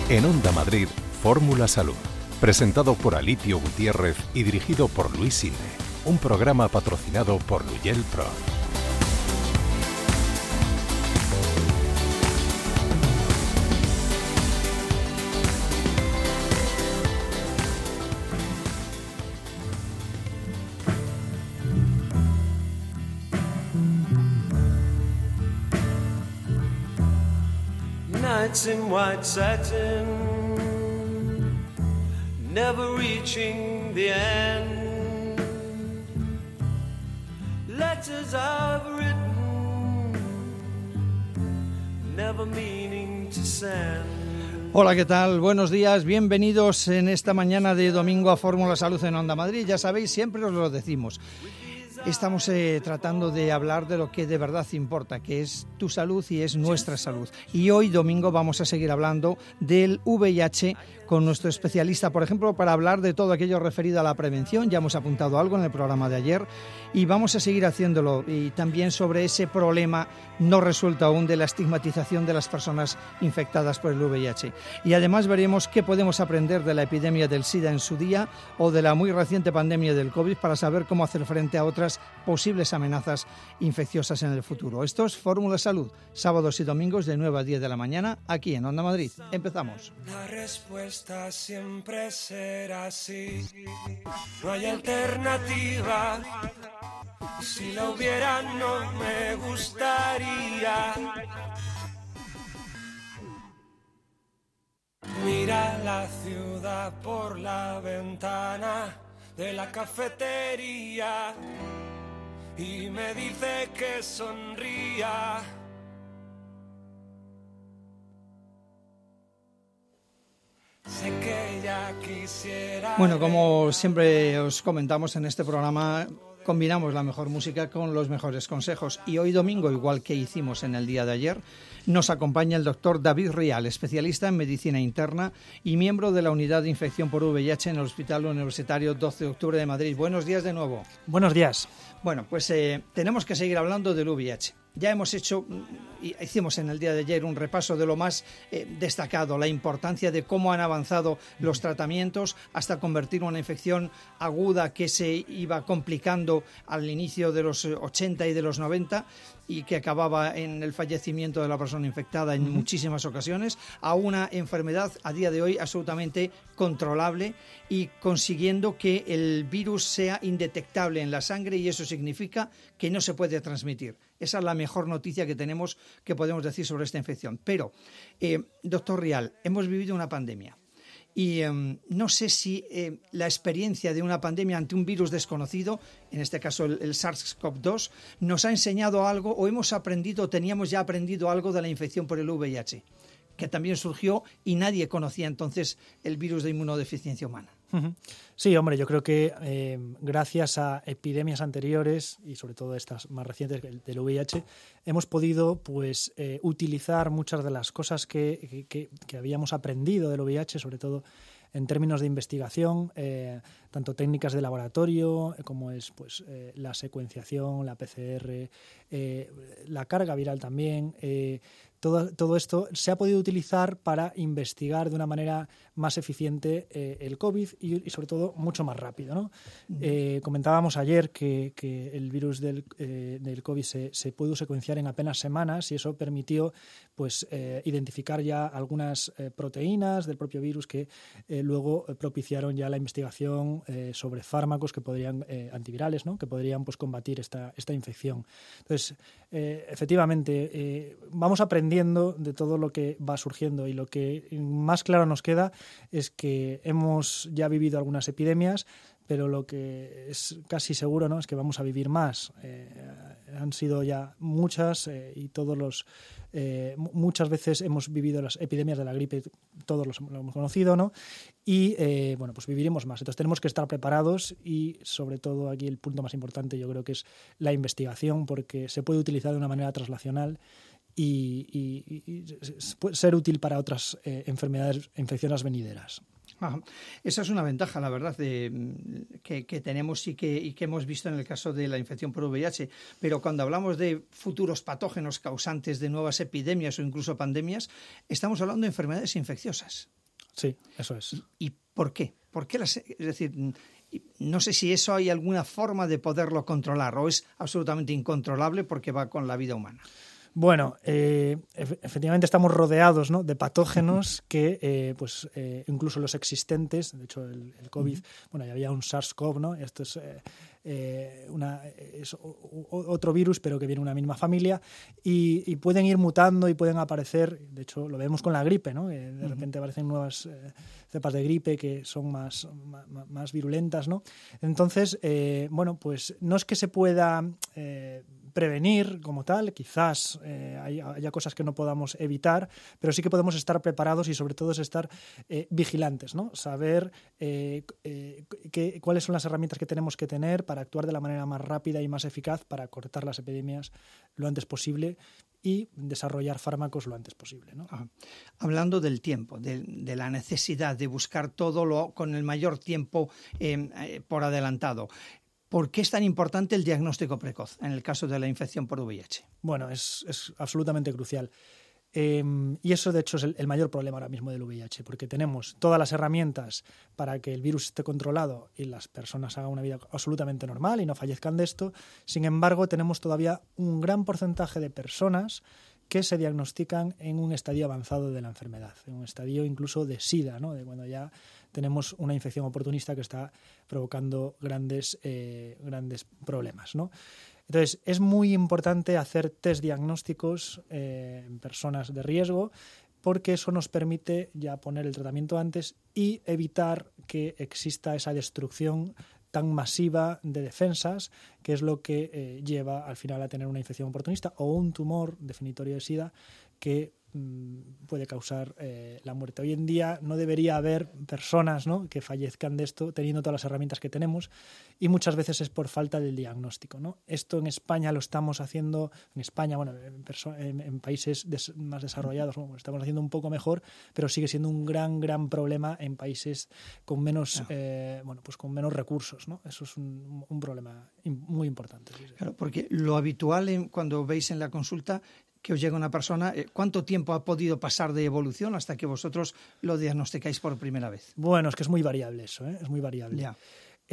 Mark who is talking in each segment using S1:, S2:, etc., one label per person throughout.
S1: En Onda Madrid, Fórmula Salud. Presentado por Alipio Gutiérrez y dirigido por Luis Sinde. Un programa patrocinado por Luyel Pro.
S2: Nights in white satin, never reaching the end. Letters I've written, never meaning to send.
S3: Hola, ¿qué tal? Buenos días, bienvenidos en esta mañana de domingo a Fórmula Salud en Onda Madrid. Ya sabéis, siempre os lo decimos. Estamos tratando de hablar de lo que de verdad importa, que es tu salud y es nuestra salud. Y hoy, domingo, vamos a seguir hablando del VIH con nuestro especialista, por ejemplo, para hablar de todo aquello referido a la prevención. Ya hemos apuntado algo en el programa de ayer y vamos a seguir haciéndolo. Y también sobre ese problema no resuelto aún de la estigmatización de las personas infectadas por el VIH. Y además veremos qué podemos aprender de la epidemia del SIDA en su día o de la muy reciente pandemia del COVID para saber cómo hacer frente a otras posibles amenazas infecciosas en el futuro. Esto es Fórmula Salud, sábados y domingos de 9 a 10 de la mañana, aquí en Onda Madrid. Empezamos.
S2: La respuesta siempre será sí. No hay alternativa. Si la hubiera, no me gustaría. Mira la ciudad por la ventana de la cafetería y me dice que sonría. Sé que ella quisiera.
S3: Bueno, como siempre os comentamos en este programa, combinamos la mejor música con los mejores consejos. Y hoy domingo, igual que hicimos en el día de ayer, nos acompaña el doctor David Rial, especialista en medicina interna y miembro de la unidad de infección por VIH en el Hospital Universitario 12 de Octubre de Madrid. Buenos días de nuevo.
S4: Buenos días.
S3: Bueno, pues tenemos que seguir hablando del VIH. Ya hicimos en el día de ayer un repaso de lo más destacado, la importancia de cómo han avanzado los tratamientos hasta convertir una infección aguda que se iba complicando al inicio de los 80 y de los 90 y que acababa en el fallecimiento de la persona infectada en muchísimas ocasiones, a una enfermedad a día de hoy absolutamente controlable y consiguiendo que el virus sea indetectable en la sangre, y eso significa que no se puede transmitir. Esa es la mejor noticia que tenemos, que podemos decir sobre esta infección. Pero, doctor Rial, hemos vivido una pandemia. Y no sé si la experiencia de una pandemia ante un virus desconocido, en este caso el SARS-CoV-2, nos ha enseñado algo o teníamos ya aprendido algo de la infección por el VIH, que también surgió y nadie conocía entonces el virus de inmunodeficiencia humana.
S4: Sí, hombre, yo creo que gracias a epidemias anteriores y sobre todo estas más recientes del VIH, hemos podido utilizar muchas de las cosas que habíamos aprendido del VIH, sobre todo en términos de investigación, tanto técnicas de laboratorio como es la secuenciación, la PCR, la carga viral también. Todo esto se ha podido utilizar para investigar de una manera más eficiente el COVID y sobre todo mucho más rápido, ¿no? Comentábamos ayer que el virus del COVID se pudo secuenciar en apenas semanas y eso permitió identificar ya algunas proteínas del propio virus que luego propiciaron ya la investigación sobre fármacos que podrían antivirales, ¿no? Que podrían combatir esta infección. Entonces, efectivamente, vamos aprendiendo de todo lo que va surgiendo y lo que más claro nos queda es que hemos ya vivido algunas epidemias, pero lo que es casi seguro, ¿no?, es que vamos a vivir más. Han sido ya muchas y muchas veces hemos vivido las epidemias de la gripe, todos lo hemos conocido, ¿no? Y viviremos más. Entonces tenemos que estar preparados y sobre todo aquí el punto más importante yo creo que es la investigación, porque se puede utilizar de una manera translacional y puede ser útil para otras infecciones venideras.
S3: Ajá. Esa es una ventaja, la verdad, que tenemos y que hemos visto en el caso de la infección por VIH. Pero cuando hablamos de futuros patógenos causantes de nuevas epidemias o incluso pandemias, estamos hablando de enfermedades infecciosas.
S4: Sí, eso es.
S3: ¿Y por qué? Es decir, no sé si eso hay alguna forma de poderlo controlar o es absolutamente incontrolable porque va con la vida humana.
S4: Bueno, efectivamente estamos rodeados, ¿no?, de patógenos que, incluso los existentes, de hecho el COVID, bueno, ya había un SARS-CoV, ¿no? Esto es otro virus, pero que viene de una misma familia y pueden ir mutando y pueden aparecer, de hecho lo vemos con la gripe, ¿no? De repente aparecen nuevas cepas de gripe que son más virulentas, ¿no? Entonces, pues no es que se pueda prevenir como tal, quizás haya cosas que no podamos evitar, pero sí que podemos estar preparados y sobre todo es estar vigilantes, ¿no? Saber cuáles son las herramientas que tenemos que tener para actuar de la manera más rápida y más eficaz para cortar las epidemias lo antes posible y desarrollar fármacos lo antes posible, ¿no?
S3: Hablando del tiempo, de la necesidad de buscar todo con el mayor tiempo por adelantado, ¿por qué es tan importante el diagnóstico precoz en el caso de la infección por VIH?
S4: Bueno, es absolutamente crucial. Y eso, de hecho, es el mayor problema ahora mismo del VIH, porque tenemos todas las herramientas para que el virus esté controlado y las personas hagan una vida absolutamente normal y no fallezcan de esto. Sin embargo, tenemos todavía un gran porcentaje de personas que se diagnostican en un estadio avanzado de la enfermedad, en un estadio incluso de SIDA, ¿no?, de cuando ya tenemos una infección oportunista que está provocando grandes problemas, ¿no? Entonces, es muy importante hacer test diagnósticos en personas de riesgo porque eso nos permite ya poner el tratamiento antes y evitar que exista esa destrucción tan masiva de defensas, que es lo que lleva al final a tener una infección oportunista o un tumor definitorio de SIDA que puede causar la muerte. Hoy en día no debería haber personas, ¿no?, que fallezcan de esto teniendo todas las herramientas que tenemos y muchas veces es por falta del diagnóstico, ¿no? Esto en España lo estamos haciendo, en países más desarrollados, bueno, estamos haciendo un poco mejor, pero sigue siendo un gran problema en países con menos, con menos recursos, ¿no? Eso es un problema muy importante. Sí.
S3: Claro, porque lo habitual cuando veis en la consulta que os llega una persona, ¿cuánto tiempo ha podido pasar de evolución hasta que vosotros lo diagnosticáis por primera vez?
S4: Bueno, es que es muy variable eso, es muy variable.
S3: Ya.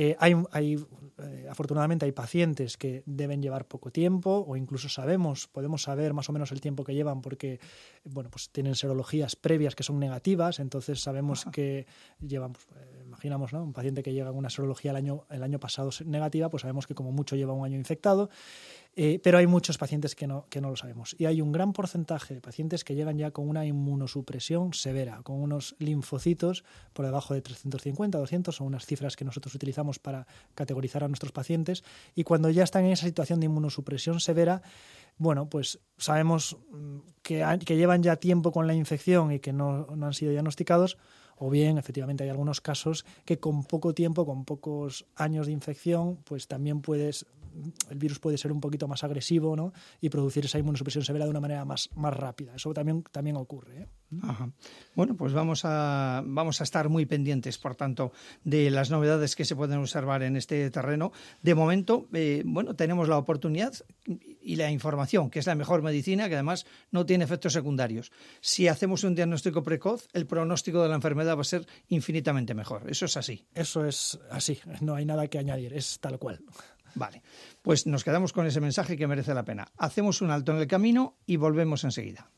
S4: Afortunadamente hay pacientes que deben llevar poco tiempo o incluso podemos saber más o menos el tiempo que llevan porque pues tienen serologías previas que son negativas, entonces sabemos que llevan, imaginamos, ¿no?, un paciente que llega con una serología el año pasado negativa, pues sabemos que como mucho lleva un año infectado. Pero hay muchos pacientes que no lo sabemos. Y hay un gran porcentaje de pacientes que llegan ya con una inmunosupresión severa, con unos linfocitos por debajo de 350, 200, son unas cifras que nosotros utilizamos para categorizar a nuestros pacientes. Y cuando ya están en esa situación de inmunosupresión severa, pues sabemos que llevan ya tiempo con la infección y que no han sido diagnosticados, o bien, efectivamente, hay algunos casos que con poco tiempo, con pocos años de infección, pues también el virus puede ser un poquito más agresivo, ¿no?, y producir esa inmunosupresión severa de una manera más rápida. Eso también ocurre, ¿eh?
S3: Ajá. Bueno, pues vamos a estar muy pendientes, por tanto, de las novedades que se pueden observar en este terreno. De momento, tenemos la oportunidad y la información, que es la mejor medicina, que además no tiene efectos secundarios. Si hacemos un diagnóstico precoz, el pronóstico de la enfermedad va a ser infinitamente mejor. Eso es así.
S4: Eso es así, no hay nada que añadir, es tal cual.
S3: Vale, pues nos quedamos con ese mensaje que merece la pena. Hacemos un alto en el camino y volvemos enseguida.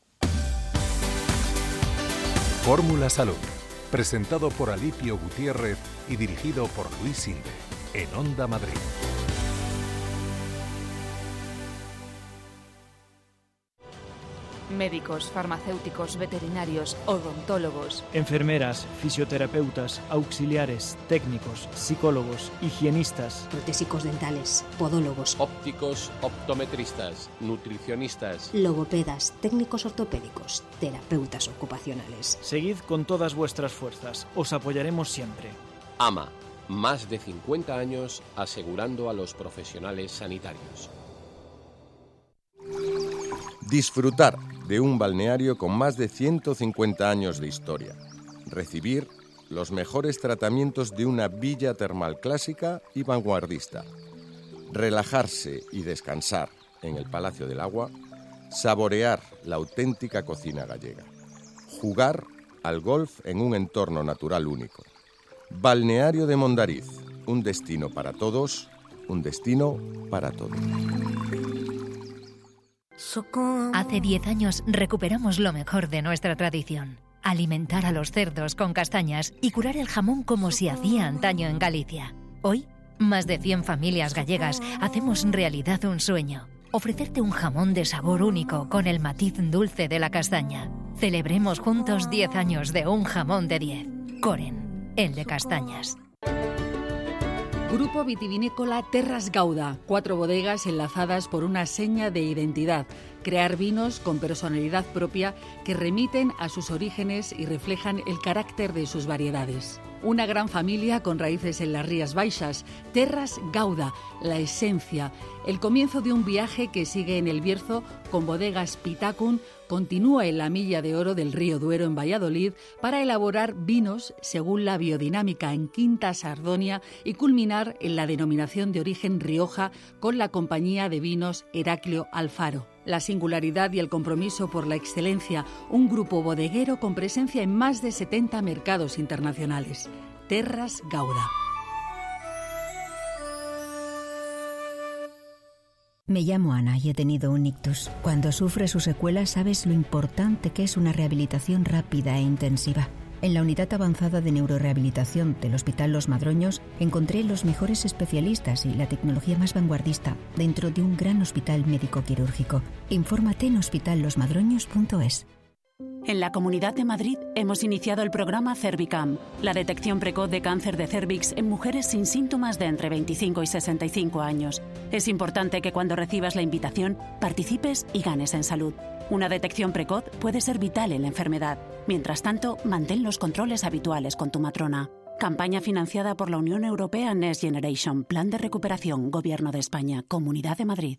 S1: Fórmula Salud, presentado por Alipio Gutiérrez y dirigido por Luis Sinde, en Onda Madrid.
S5: Médicos, farmacéuticos, veterinarios, odontólogos,
S6: enfermeras, fisioterapeutas, auxiliares, técnicos, psicólogos, higienistas,
S7: protésicos dentales, podólogos,
S8: ópticos, optometristas, nutricionistas,
S7: logopedas, técnicos ortopédicos, terapeutas ocupacionales.
S6: Seguid con todas vuestras fuerzas, os apoyaremos siempre.
S8: AMA, más de 50 años asegurando a los profesionales sanitarios.
S9: Disfrutar de un balneario con más de 150 años de historia. Recibir los mejores tratamientos de una villa termal clásica y vanguardista. Relajarse y descansar en el Palacio del Agua. Saborear la auténtica cocina gallega. Jugar al golf en un entorno natural único. Balneario de Mondariz, un destino para todos, un destino para todos.
S10: Hace 10 años recuperamos lo mejor de nuestra tradición. Alimentar a los cerdos con castañas y curar el jamón como se hacía antaño en Galicia. Hoy, más de 100 familias gallegas hacemos realidad un sueño. Ofrecerte un jamón de sabor único con el matiz dulce de la castaña. Celebremos juntos 10 años de un jamón de 10. Coren, el de castañas.
S11: Grupo vitivinícola Terras Gauda, 4 bodegas enlazadas por una seña de identidad. Crear vinos con personalidad propia que remiten a sus orígenes y reflejan el carácter de sus variedades. Una gran familia con raíces en las Rías Baixas, Terras Gauda, la esencia, el comienzo de un viaje que sigue en el Bierzo con bodegas Pitacun, continúa en la Milla de Oro del Río Duero en Valladolid para elaborar vinos según la biodinámica en Quinta Sardonia y culminar en la denominación de origen Rioja con la compañía de vinos Heraclio Alfaro. La singularidad y el compromiso por la excelencia, un grupo bodeguero con presencia en más de 70 mercados internacionales. Terras Gauda.
S12: Me llamo Ana y he tenido un ictus. Cuando sufres sus secuelas sabes lo importante que es una rehabilitación rápida e intensiva. En la unidad avanzada de neurorehabilitación del Hospital Los Madroños encontré los mejores especialistas y la tecnología más vanguardista dentro de un gran hospital médico-quirúrgico. Infórmate en hospitallosmadroños.es.
S13: En la Comunidad de Madrid hemos iniciado el programa Cervicam, la detección precoz de cáncer de cérvix en mujeres sin síntomas de entre 25 y 65 años. Es importante que cuando recibas la invitación participes y ganes en salud. Una detección precoz puede ser vital en la enfermedad. Mientras tanto, mantén los controles habituales con tu matrona. Campaña financiada por la Unión Europea Next Generation, Plan de Recuperación, Gobierno de España, Comunidad de Madrid.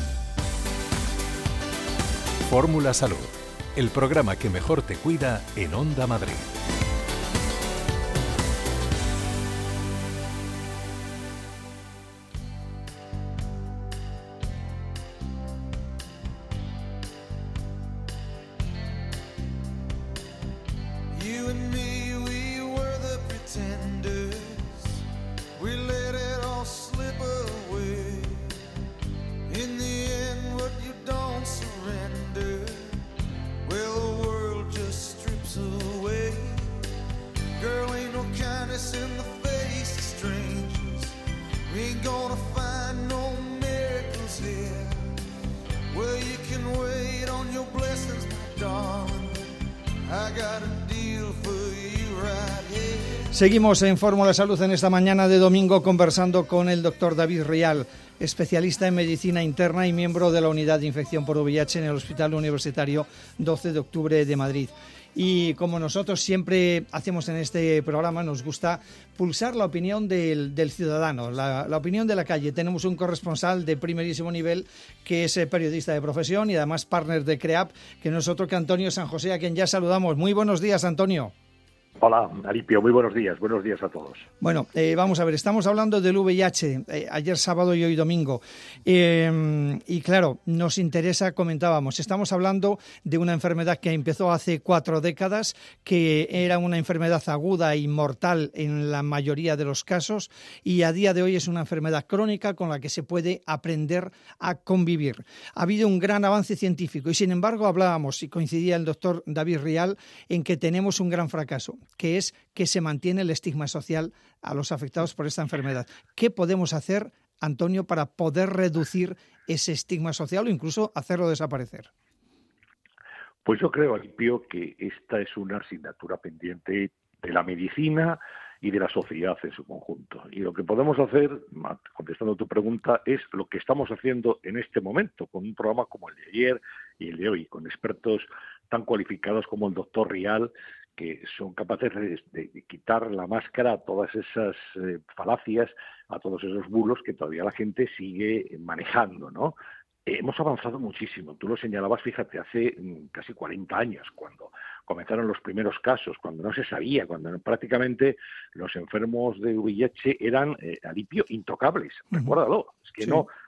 S1: Fórmula Salud, el programa que mejor te cuida en Onda Madrid.
S3: Seguimos en Fórmula Salud en esta mañana de domingo conversando con el doctor David Rial, especialista en medicina interna y miembro de la unidad de infección por VIH en el Hospital Universitario 12 de Octubre de Madrid. Y como nosotros siempre hacemos en este programa, nos gusta pulsar la opinión del ciudadano, la opinión de la calle. Tenemos un corresponsal de primerísimo nivel que es periodista de profesión y además partner de CREAP, que no es otro que Antonio San José, a quien ya saludamos. Muy buenos días, Antonio.
S14: Hola, Alipio, muy buenos días a todos.
S3: Bueno, vamos a ver, estamos hablando del VIH, ayer sábado y hoy domingo, y claro, nos interesa, comentábamos, estamos hablando de una enfermedad que empezó hace 4 décadas, que era una enfermedad aguda y mortal en la mayoría de los casos, y a día de hoy es una enfermedad crónica con la que se puede aprender a convivir. Ha habido un gran avance científico y sin embargo hablábamos, y coincidía el doctor David Rial, en que tenemos un gran fracaso, que es que se mantiene el estigma social a los afectados por esta enfermedad. ¿Qué podemos hacer, Antonio, para poder reducir ese estigma social o incluso hacerlo desaparecer?
S14: Pues yo creo, Alipio, que esta es una asignatura pendiente de la medicina y de la sociedad en su conjunto. Y lo que podemos hacer, contestando tu pregunta, es lo que estamos haciendo en este momento, con un programa como el de ayer y el de hoy, con expertos tan cualificados como el doctor Rial, que son capaces de quitar la máscara a todas esas falacias, a todos esos bulos que todavía la gente sigue manejando, ¿no? Hemos avanzado muchísimo. Tú lo señalabas, fíjate, hace casi 40 años, cuando comenzaron los primeros casos, cuando no se sabía, cuando prácticamente los enfermos de VIH eran, Alipio, intocables. Recuérdalo. Es que sí.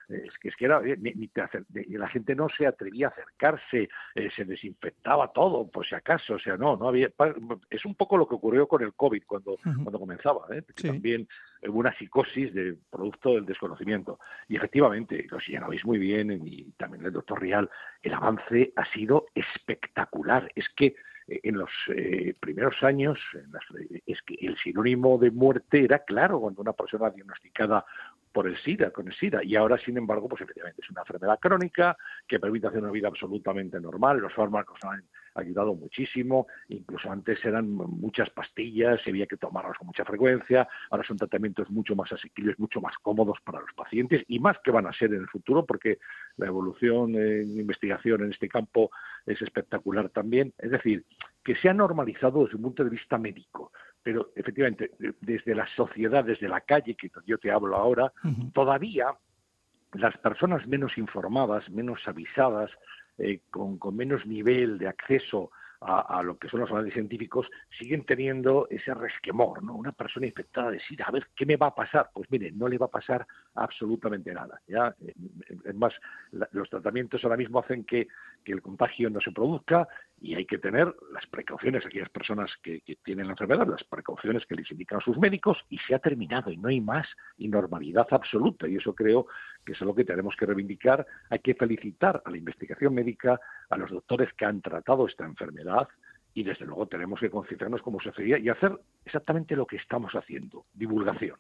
S14: Es que era, la gente no se atrevía a acercarse, se desinfectaba todo, por si acaso, o sea, no había. Es un poco lo que ocurrió con el COVID cuando comenzaba, que
S3: Sí.
S14: también hubo una psicosis de producto del desconocimiento. Y efectivamente, lo señalabais muy bien, y también el doctor Rial, el avance ha sido espectacular. Es que en los primeros años, es que el sinónimo de muerte era claro cuando una persona diagnosticada con el SIDA, y ahora, sin embargo, pues efectivamente es una enfermedad crónica que permite hacer una vida absolutamente normal. Los fármacos han ayudado muchísimo, incluso antes eran muchas pastillas, había que tomarlas con mucha frecuencia, ahora son tratamientos mucho más asequibles, mucho más cómodos para los pacientes, y más que van a ser en el futuro, porque la evolución en investigación en este campo es espectacular también. Es decir, que se ha normalizado desde un punto de vista médico, pero efectivamente desde la sociedad, desde la calle, que yo te hablo ahora, todavía las personas menos informadas, menos avisadas, con menos nivel de acceso a lo que son los avances científicos, siguen teniendo ese resquemor, ¿no? Una persona infectada de SIDA, a ver, ¿qué me va a pasar? Pues mire, no le va a pasar absolutamente nada. Ya, es más, los tratamientos ahora mismo hacen que el contagio no se produzca, y hay que tener las precauciones, aquellas personas que tienen la enfermedad, las precauciones que les indican sus médicos, y se ha terminado, y no hay más, y normalidad absoluta, y eso creo que es algo que tenemos que reivindicar. Hay que felicitar a la investigación médica, a los doctores que han tratado esta enfermedad, y desde luego tenemos que concienciarnos como sociedad y hacer exactamente lo que estamos haciendo, divulgación.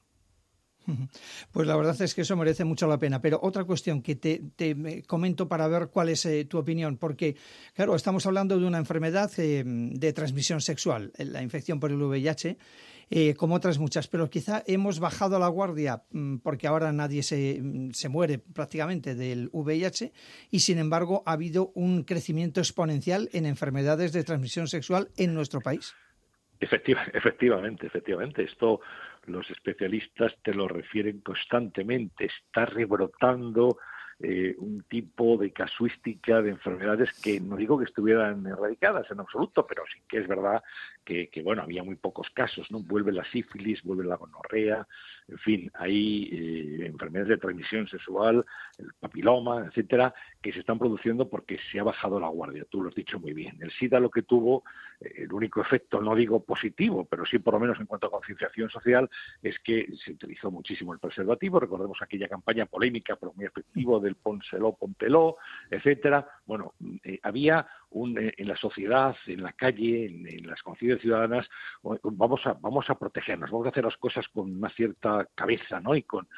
S3: Pues la verdad es que eso merece mucho la pena. Pero otra cuestión que te comento para ver cuál es tu opinión, porque, claro, estamos hablando de una enfermedad de transmisión sexual, la infección por el VIH, como otras muchas, pero quizá hemos bajado la guardia porque ahora nadie se muere prácticamente del VIH, y sin embargo ha habido un crecimiento exponencial en enfermedades de transmisión sexual en nuestro país.
S14: Efectivamente. Esto los especialistas te lo refieren constantemente. Está rebrotando un tipo de casuística de enfermedades que no digo que estuvieran erradicadas en absoluto, pero sí que es verdad que bueno, había muy pocos casos, ¿no? Vuelve la sífilis, vuelve la gonorrea, en fin, hay enfermedades de transmisión sexual, el papiloma, etcétera, que se están produciendo porque se ha bajado la guardia. Tú lo has dicho muy bien. El SIDA lo que tuvo, el único efecto, no digo positivo, pero sí por lo menos en cuanto a concienciación social, es que se utilizó muchísimo el preservativo. Recordemos aquella campaña polémica, pero muy efectivo, del póntelo, etcétera. Bueno, había en la sociedad, en la calle, en las conciencias ciudadanas, vamos a protegernos, vamos a hacer las cosas con una cierta cabeza, ¿no? y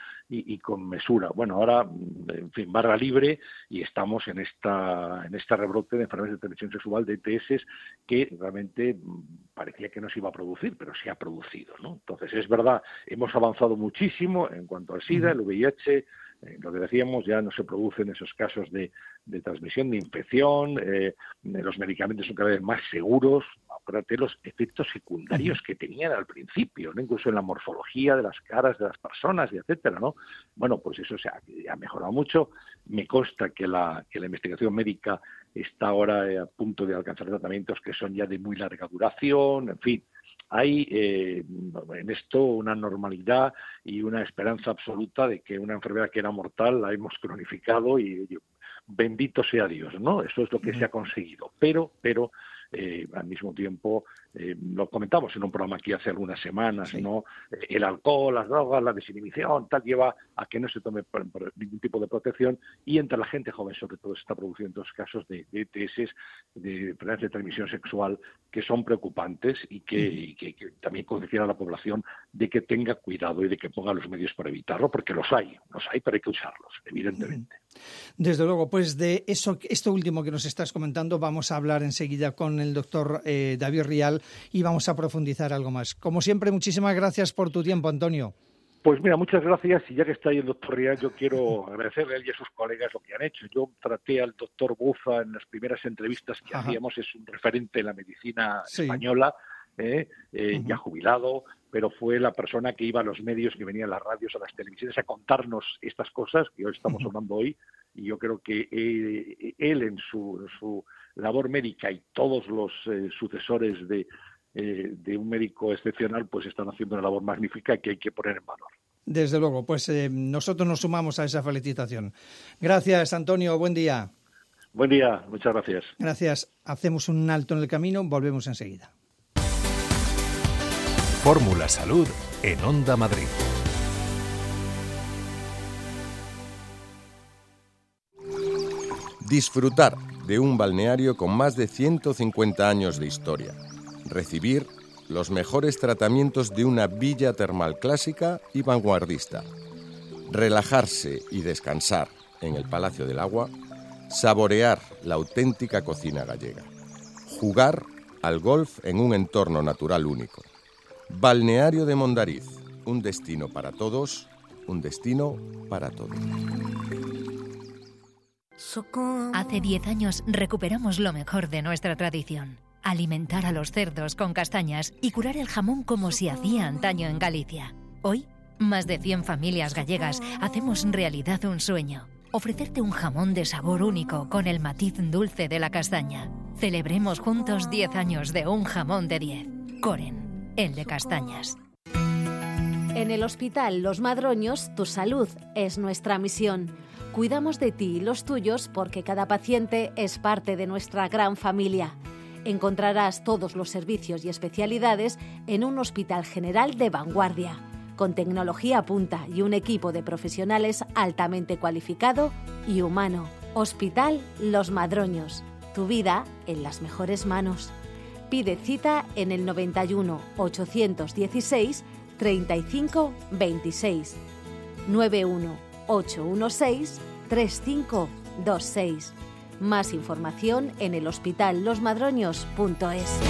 S14: con mesura. Bueno, ahora, en fin, barra libre, y estamos en este rebrote de enfermedades de transmisión sexual, de ETS, que realmente parecía que no se iba a producir, pero se ha producido, ¿no? Entonces, es verdad, hemos avanzado muchísimo en cuanto al SIDA, el VIH. Lo que decíamos, ya no se producen esos casos de transmisión, de infección, los medicamentos son cada vez más seguros. Acuérdate los efectos secundarios que tenían al principio, ¿no? Incluso en la morfología de las caras de las personas, y etcétera, ¿no? Bueno, pues eso se ha mejorado mucho. Me consta que la investigación médica está ahora a punto de alcanzar tratamientos que son ya de muy larga duración, en fin. Hay en esto una normalidad y una esperanza absoluta de que una enfermedad que era mortal la hemos cronificado, y bendito sea Dios, ¿no? Eso es lo que se ha conseguido. Pero al mismo tiempo, lo comentamos en un programa aquí hace algunas semanas, sí, ¿no? El alcohol, las drogas, la desinhibición, tal, lleva a que no se tome por ningún tipo de protección, y entre la gente joven sobre todo se está produciendo casos de ETS, de enfermedades de transmisión sexual, que son preocupantes, y que también concienciar a la población de que tenga cuidado y de que ponga los medios para evitarlo, porque los hay, pero hay que usarlos, evidentemente.
S3: Desde luego, pues de esto último que nos estás comentando vamos a hablar enseguida con el doctor David Rial, y vamos a profundizar algo más. Como siempre, muchísimas gracias por tu tiempo, Antonio.
S14: Pues mira, muchas gracias, y ya que está ahí el doctor Rial, yo quiero agradecerle a él y a sus colegas lo que han hecho. Yo traté al doctor Bufa en las primeras entrevistas que hacíamos, es un referente en la medicina española, ya jubilado, pero fue la persona que iba a los medios, que venía a las radios, a las televisiones, a contarnos estas cosas que hoy estamos hablando hoy, y yo creo que él en su labor médica, y todos los sucesores de un médico excepcional, pues están haciendo una labor magnífica que hay que poner en valor.
S3: Desde luego, pues nosotros nos sumamos a esa felicitación. Gracias, Antonio, buen día.
S14: Buen día, muchas gracias.
S3: Gracias. Hacemos un alto en el camino, volvemos enseguida.
S1: Fórmula Salud en Onda Madrid.
S9: Disfrutar de un balneario con más de 150 años de historia. Recibir los mejores tratamientos de una villa termal clásica y vanguardista. Relajarse y descansar en el Palacio del Agua. Saborear la auténtica cocina gallega. Jugar al golf en un entorno natural único. Balneario de Mondariz, un destino para todos, un destino para todos.
S10: Hace 10 años recuperamos lo mejor de nuestra tradición. Alimentar a los cerdos con castañas y curar el jamón como se hacía antaño en Galicia. Hoy, más de 100 familias gallegas hacemos realidad un sueño. Ofrecerte un jamón de sabor único con el matiz dulce de la castaña. Celebremos juntos 10 años de un jamón de 10. Coren, el de castañas.
S15: En el Hospital Los Madroños, tu salud es nuestra misión. Cuidamos de ti y los tuyos porque cada paciente es parte de nuestra gran familia. Encontrarás todos los servicios y especialidades en un hospital general de vanguardia, con tecnología punta y un equipo de profesionales altamente cualificado y humano. Hospital Los Madroños, tu vida en las mejores manos. Pide cita en el 91 816 35 26 91 816 3526. Más información en el hospitallosmadroños.es.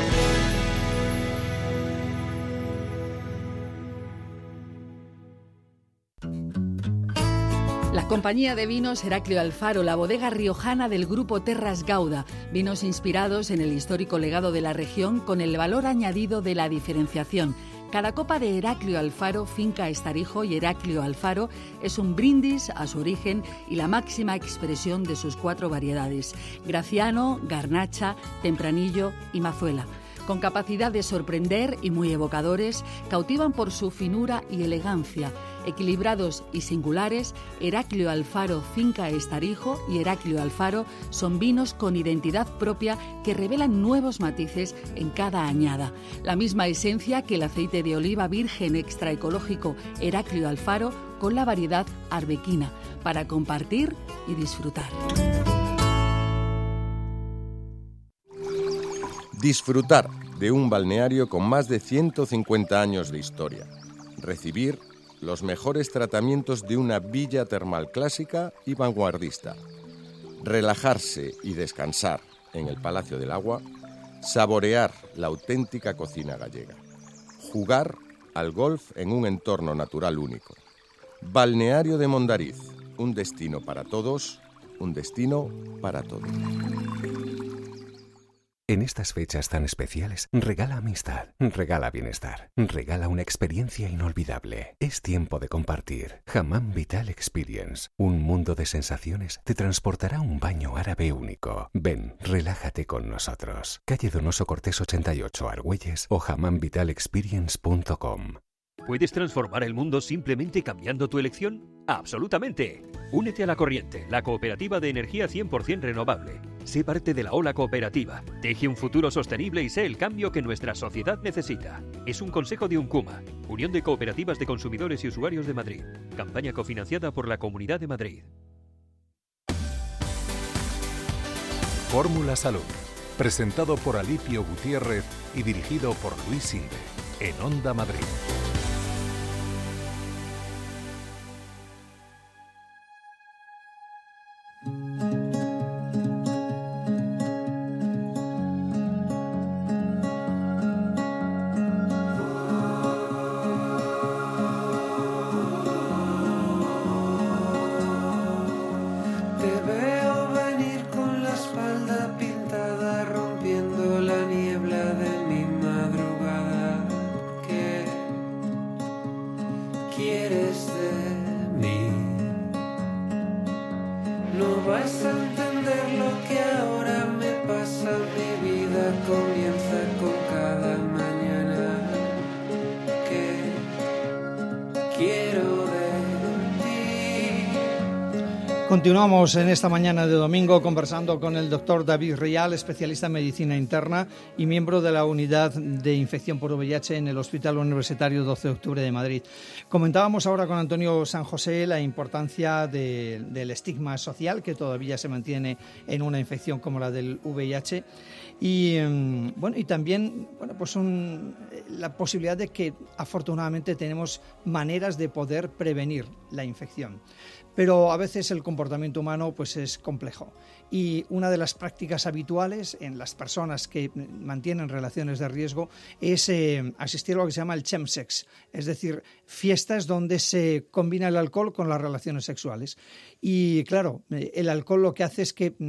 S11: La compañía de vinos Heraclio Alfaro, la bodega riojana del grupo Terras Gauda. Vinos inspirados en el histórico legado de la región con el valor añadido de la diferenciación. Cada copa de Heraclio Alfaro, Finca Estarijo y Heraclio Alfaro es un brindis a su origen y la máxima expresión de sus 4 variedades: Graciano, Garnacha, Tempranillo y Mazuela. Con capacidad de sorprender y muy evocadores, cautivan por su finura y elegancia. Equilibrados y singulares, Heraclio Alfaro, Finca Estarijo y Heraclio Alfaro son vinos con identidad propia que revelan nuevos matices en cada añada. La misma esencia que el aceite de oliva virgen extra ecológico Heraclio Alfaro con la variedad arbequina, para compartir y disfrutar.
S9: Disfrutar de un balneario con más de 150 años de historia. Recibir los mejores tratamientos de una villa termal clásica y vanguardista. Relajarse y descansar en el Palacio del Agua. Saborear la auténtica cocina gallega. Jugar al golf en un entorno natural único. Balneario de Mondariz, un destino para todos, un destino para todos.
S1: En estas fechas tan especiales, regala amistad, regala bienestar, regala una experiencia inolvidable. Es tiempo de compartir. Hammam Vital Experience, un mundo de sensaciones, te transportará a un baño árabe único. Ven, relájate con nosotros. Calle Donoso Cortés 88, Argüelles o hammamvitalexperience.com.
S16: ¿Puedes transformar el mundo simplemente cambiando tu elección? ¡Absolutamente! Únete a La Corriente, la cooperativa de energía 100% renovable. Sé parte de la ola cooperativa. Teje un futuro sostenible y sé el cambio que nuestra sociedad necesita. Es un consejo de UNCUMA, Unión de Cooperativas de Consumidores y Usuarios de Madrid. Campaña cofinanciada por la Comunidad de Madrid.
S1: Fórmula Salud. Presentado por Alipio Gutiérrez y dirigido por Luis Sinde. En Onda Madrid.
S3: Continuamos en esta mañana de domingo conversando con el doctor David Rial, especialista en medicina interna y miembro de la unidad de infección por VIH en el Hospital Universitario 12 de Octubre de Madrid. Comentábamos ahora con Antonio San José la importancia del estigma social que todavía se mantiene en una infección como la del VIH y también la posibilidad de que afortunadamente tenemos maneras de poder prevenir la infección. Pero a veces el comportamiento humano pues es complejo y una de las prácticas habituales en las personas que mantienen relaciones de riesgo es asistir a lo que se llama el chemsex, es decir, fiestas donde se combina el alcohol con las relaciones sexuales. Y claro, el alcohol lo que hace es que,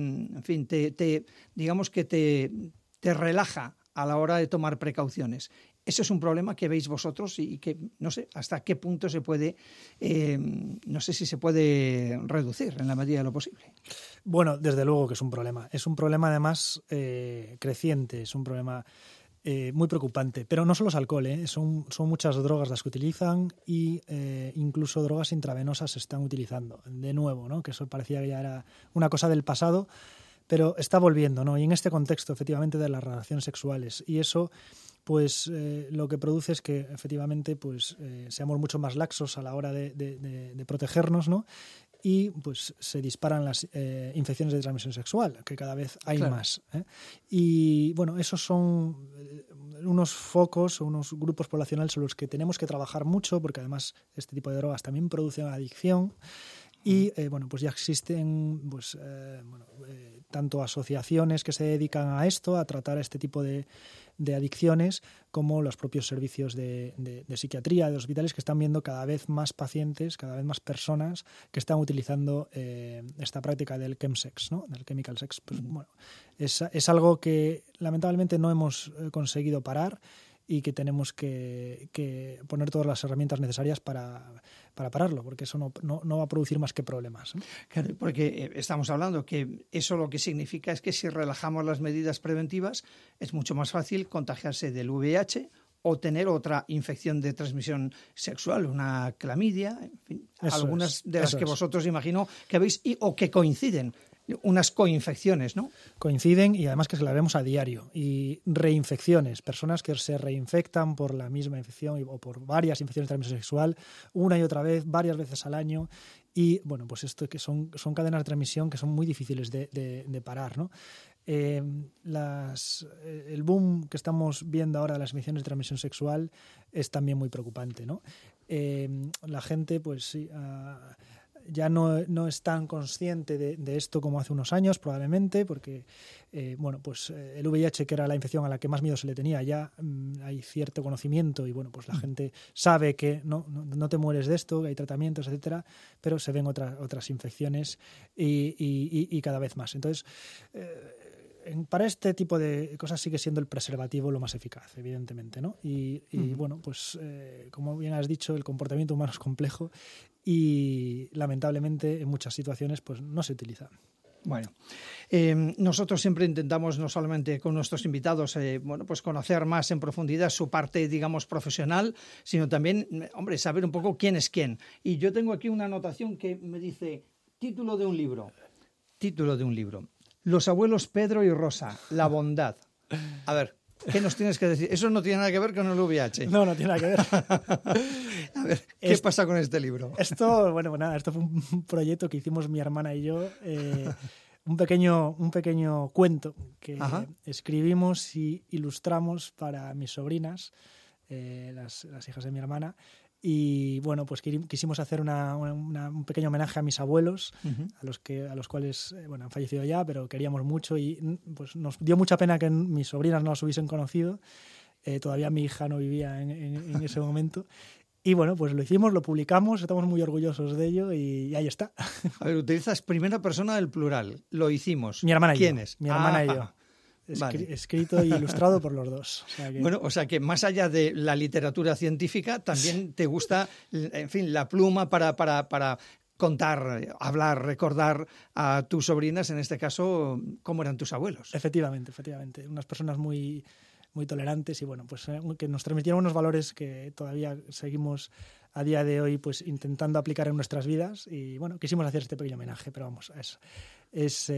S3: digamos que te relaja a la hora de tomar precauciones. Eso es un problema que veis vosotros y que no sé hasta qué punto se puede, no sé si se puede reducir en la medida de lo posible.
S4: Bueno, desde luego que es un problema. Es un problema además creciente, es un problema muy preocupante. Pero no solo es alcohol, son muchas drogas las que utilizan y incluso drogas intravenosas se están utilizando. De nuevo, ¿no? Que eso parecía que ya era una cosa del pasado, pero está volviendo, ¿no? Y en este contexto, efectivamente, de las relaciones sexuales. Y eso, pues, lo que produce es que, efectivamente, pues, seamos mucho más laxos a la hora de protegernos, ¿no? Y, pues, se disparan las infecciones de transmisión sexual, que cada vez hay más. Y, bueno, esos son unos focos o unos grupos poblacionales sobre los que tenemos que trabajar mucho, porque, además, este tipo de drogas también producen adicción. Y pues ya existen tanto asociaciones que se dedican a esto, a tratar este tipo de adicciones, como los propios servicios de psiquiatría, de hospitales, que están viendo cada vez más pacientes, cada vez más personas que están utilizando esta práctica del chemsex, ¿no? Del chemical sex. Pues, es algo que lamentablemente no hemos conseguido parar y que tenemos que poner todas las herramientas necesarias para pararlo, porque eso no va a producir más que problemas, ¿no?
S3: Claro, porque estamos hablando que eso lo que significa es que si relajamos las medidas preventivas es mucho más fácil contagiarse del VIH o tener otra infección de transmisión sexual, una clamidia, en fin, algunas de las que vosotros imagino que veis o que coinciden. Unas coinfecciones, ¿no?
S4: Coinciden y además que se las vemos a diario. Y reinfecciones, personas que se reinfectan por la misma infección o por varias infecciones de transmisión sexual una y otra vez, varias veces al año. Y bueno, pues esto que son cadenas de transmisión que son muy difíciles de parar, ¿no? El boom que estamos viendo ahora de las infecciones de transmisión sexual es también muy preocupante, ¿no? La gente, pues sí, ya no es tan consciente de esto como hace unos años, probablemente, porque el VIH, que era la infección a la que más miedo se le tenía, ya hay cierto conocimiento y pues la gente sabe que no te mueres de esto, que hay tratamientos, etcétera, pero se ven otras infecciones y cada vez más. Entonces, para este tipo de cosas sigue siendo el preservativo lo más eficaz, evidentemente, ¿no? Y como bien has dicho, el comportamiento humano es complejo y lamentablemente en muchas situaciones pues no se utiliza.
S3: Bueno, nosotros siempre intentamos, no solamente con nuestros invitados, pues conocer más en profundidad su parte, digamos, profesional, sino también, saber un poco quién es quién. Y yo tengo aquí una anotación que me dice, título de un libro. Los abuelos Pedro y Rosa, la bondad. A ver, ¿qué nos tienes que decir? Eso no tiene nada que ver con el VIH.
S4: No tiene nada que ver.
S3: A ver, ¿qué pasa con este libro?
S4: Esto fue un proyecto que hicimos mi hermana y yo, un pequeño cuento que escribimos y ilustramos para mis sobrinas, las hijas de mi hermana. Y pues quisimos hacer un pequeño homenaje a mis abuelos, a los cuales han fallecido ya, pero queríamos mucho y pues nos dio mucha pena que mis sobrinas no los hubiesen conocido. Todavía mi hija no vivía en ese momento. Y pues lo hicimos, lo publicamos, estamos muy orgullosos de ello y ahí está.
S3: A ver, utilizas primera persona del plural. Lo hicimos.
S4: Mi hermana y
S3: ¿Quién
S4: yo.
S3: es?
S4: Mi hermana y yo. Vale. Escrito y ilustrado por los dos.
S3: O sea que más allá de la literatura científica, también te gusta, en fin, la pluma para contar, hablar, recordar a tus sobrinas, en este caso, cómo eran tus abuelos.
S4: Efectivamente. Unas personas muy, muy tolerantes y que nos transmitieron unos valores que todavía seguimos a día de hoy pues intentando aplicar en nuestras vidas y bueno, quisimos hacer este pequeño homenaje, pero vamos, es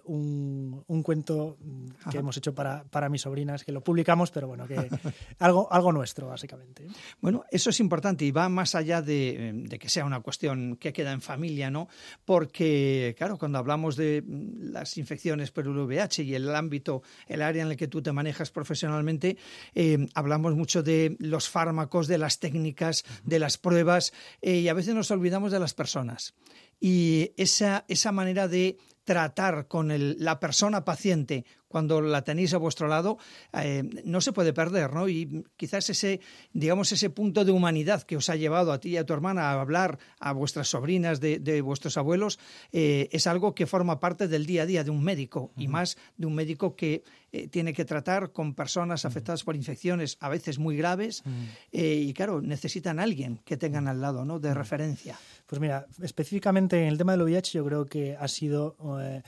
S4: un cuento que hemos hecho para mis sobrinas, que lo publicamos, pero bueno, que algo nuestro, básicamente.
S3: Bueno, eso es importante y va más allá de que sea una cuestión que queda en familia, ¿no? Porque, claro, cuando hablamos de las infecciones por el VIH y el área en el que tú te manejas profesionalmente, hablamos mucho de los fármacos, de las técnicas, de las pruebas, y a veces nos olvidamos de las personas. Y esa manera de tratar con la persona paciente cuando la tenéis a vuestro lado no se puede perder, ¿no? Y quizás ese punto de humanidad que os ha llevado a ti y a tu hermana a hablar a vuestras sobrinas de vuestros abuelos es algo que forma parte del día a día de un médico y más de un médico que tiene que tratar con personas afectadas por infecciones a veces muy graves y claro, necesitan a alguien que tengan al lado, ¿no? De referencia.
S4: Pues mira, específicamente en el tema del VIH yo creo que ha sido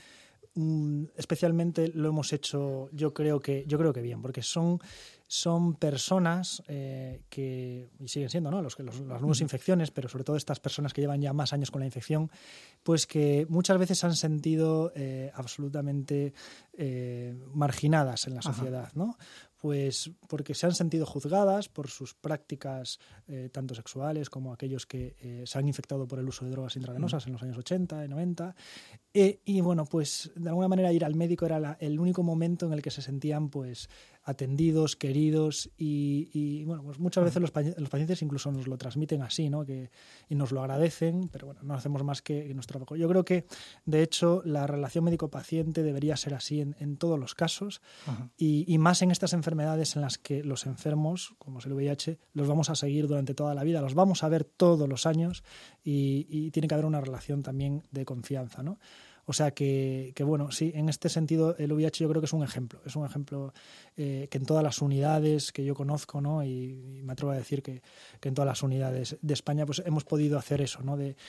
S4: especialmente lo hemos hecho yo creo que bien, porque son personas que, y siguen siendo, ¿no? las nuevas infecciones, pero sobre todo estas personas que llevan ya más años con la infección, pues que muchas veces se han sentido absolutamente marginadas en la sociedad, ¿no? Pues porque se han sentido juzgadas por sus prácticas tanto sexuales como aquellos que se han infectado por el uso de drogas intravenosas en los años 80 y 90. Y bueno, pues de alguna manera ir al médico era el único momento en el que se sentían pues atendidos, queridos y bueno, pues muchas veces los pacientes incluso nos lo transmiten así, ¿no? Y nos lo agradecen, pero bueno, no hacemos más que nuestro trabajo. Yo creo que, de hecho, la relación médico-paciente debería ser así en todos los casos y más en estas enfermedades en las que los enfermos, como es el VIH, los vamos a seguir durante toda la vida, los vamos a ver todos los años y tiene que haber una relación también de confianza, ¿no? O sea que bueno, sí, en este sentido el VIH yo creo que es un ejemplo que en todas las unidades que yo conozco, ¿no? Y me atrevo a decir que en todas las unidades de España pues hemos podido hacer eso, ¿no? De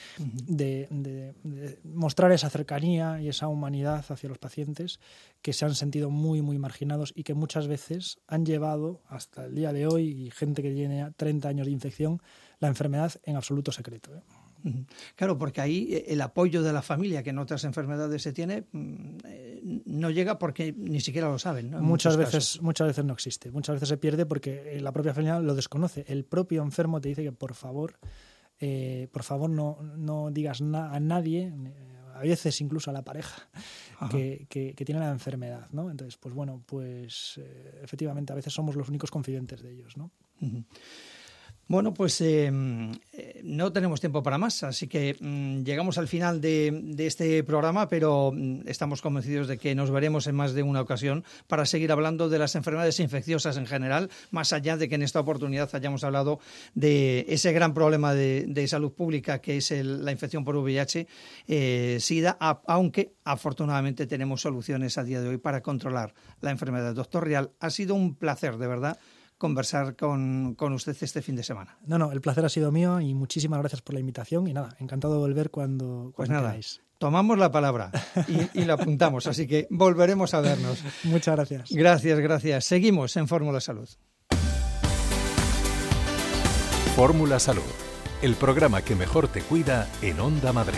S4: mostrar esa cercanía y esa humanidad hacia los pacientes que se han sentido muy, muy marginados y que muchas veces han llevado hasta el día de hoy, y gente que tiene 30 años de infección, la enfermedad en absoluto secreto, ¿eh?
S3: Claro, porque ahí el apoyo de la familia que en otras enfermedades se tiene no llega porque ni siquiera lo saben, ¿no?
S4: Muchas veces no existe, muchas veces se pierde porque la propia familia lo desconoce. El propio enfermo te dice que por favor no digas a nadie, a veces incluso a la pareja que tiene la enfermedad, ¿no? Entonces, pues bueno, pues efectivamente a veces somos los únicos confidentes de ellos, ¿no?
S3: Bueno, pues no tenemos tiempo para más, así que llegamos al final de este programa, pero estamos convencidos de que nos veremos en más de una ocasión para seguir hablando de las enfermedades infecciosas en general, más allá de que en esta oportunidad hayamos hablado de ese gran problema de salud pública que es la infección por VIH, SIDA, aunque afortunadamente tenemos soluciones a día de hoy para controlar la enfermedad. Doctor Rial, ha sido un placer, de verdad, conversar con usted este fin de semana.
S4: No, el placer ha sido mío y muchísimas gracias por la invitación y nada, encantado de volver cuando queráis.
S3: Tomamos la palabra y la apuntamos, así que volveremos a vernos.
S4: Muchas gracias.
S3: Gracias. Seguimos en Fórmula Salud.
S1: Fórmula Salud, el programa que mejor te cuida en Onda Madrid.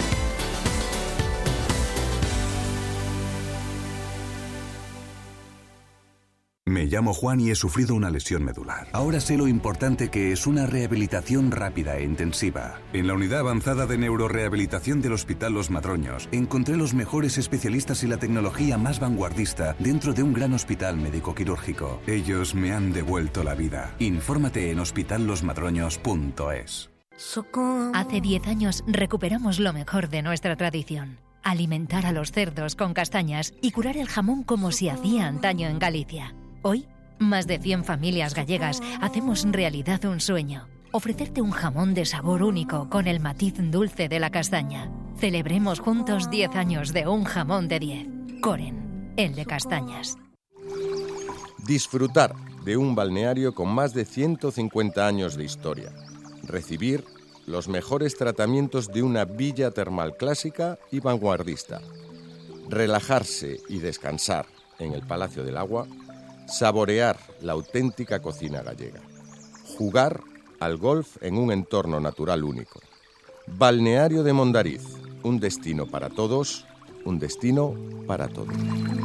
S17: Me llamo Juan y he sufrido una lesión medular. Ahora sé lo importante que es una rehabilitación rápida e intensiva. En la unidad avanzada de neurorehabilitación del Hospital Los Madroños encontré los mejores especialistas y la tecnología más vanguardista dentro de un gran hospital médico-quirúrgico. Ellos me han devuelto la vida. Infórmate en hospitallosmadroños.es.
S10: Hace 10 años recuperamos lo mejor de nuestra tradición. Alimentar a los cerdos con castañas y curar el jamón como se hacía antaño en Galicia. Hoy, más de 100 familias gallegas hacemos realidad un sueño. Ofrecerte un jamón de sabor único con el matiz dulce de la castaña. Celebremos juntos 10 años de un jamón de 10. Coren, el de castañas.
S9: Disfrutar de un balneario con más de 150 años de historia. Recibir los mejores tratamientos de una villa termal clásica y vanguardista. Relajarse y descansar en el Palacio del Agua. Saborear la auténtica cocina gallega. Jugar al golf en un entorno natural único. Balneario de Mondariz, un destino para todos, un destino para todos.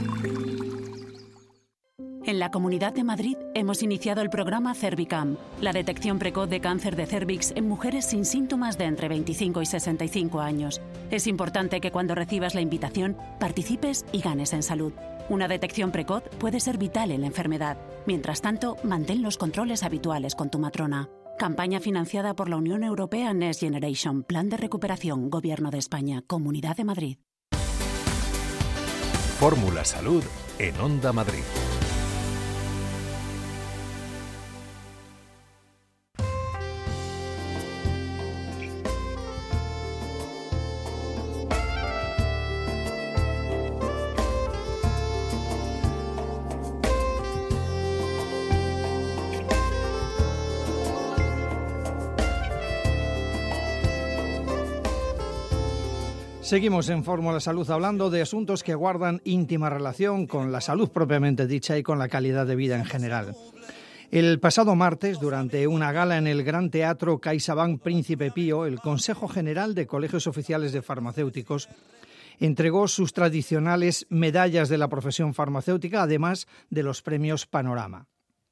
S13: En la Comunidad de Madrid hemos iniciado el programa Cervicam, la detección precoz de cáncer de cérvix en mujeres sin síntomas de entre 25 y 65 años. Es importante que cuando recibas la invitación participes y ganes en salud. Una detección precoz puede ser vital en la enfermedad. Mientras tanto, mantén los controles habituales con tu matrona. Campaña financiada por la Unión Europea Next Generation, Plan de Recuperación, Gobierno de España, Comunidad de Madrid.
S1: Fórmula Salud en Onda Madrid.
S3: Seguimos en Fórmula Salud hablando de asuntos que guardan íntima relación con la salud propiamente dicha y con la calidad de vida en general. El pasado martes, durante una gala en el Gran Teatro CaixaBank Príncipe Pío, el Consejo General de Colegios Oficiales de Farmacéuticos entregó sus tradicionales medallas de la profesión farmacéutica, además de los premios Panorama.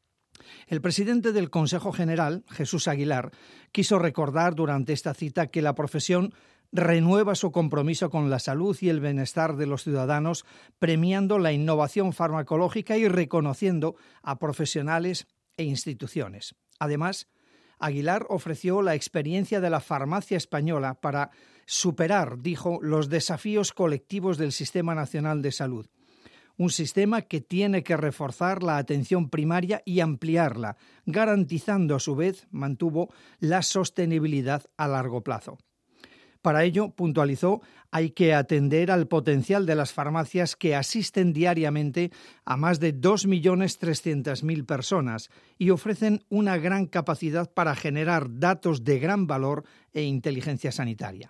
S3: El presidente del Consejo General, Jesús Aguilar, quiso recordar durante esta cita que la profesión renueva su compromiso con la salud y el bienestar de los ciudadanos, premiando la innovación farmacológica y reconociendo a profesionales e instituciones. Además, Aguilar ofreció la experiencia de la farmacia española para superar, dijo, los desafíos colectivos del Sistema Nacional de Salud. Un sistema que tiene que reforzar la atención primaria y ampliarla, garantizando a su vez, mantuvo, la sostenibilidad a largo plazo. Para ello, puntualizó, hay que atender al potencial de las farmacias que asisten diariamente a más de 2.300.000 personas y ofrecen una gran capacidad para generar datos de gran valor e inteligencia sanitaria.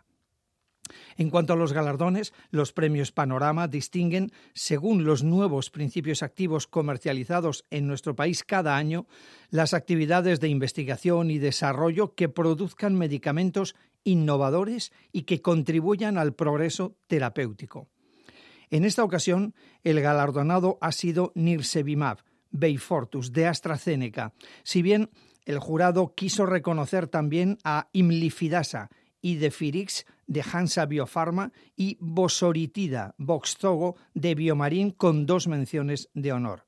S3: En cuanto a los galardones, los premios Panorama distinguen, según los nuevos principios activos comercializados en nuestro país cada año, las actividades de investigación y desarrollo que produzcan medicamentos innovadores y que contribuyan al progreso terapéutico. En esta ocasión, el galardonado ha sido Nirsevimab, Beyfortus, de AstraZeneca, si bien el jurado quiso reconocer también a Imlifidasa y Defirix de Hansa Biopharma y Bosoritida, Voxzogo de Biomarin con 2 menciones de honor.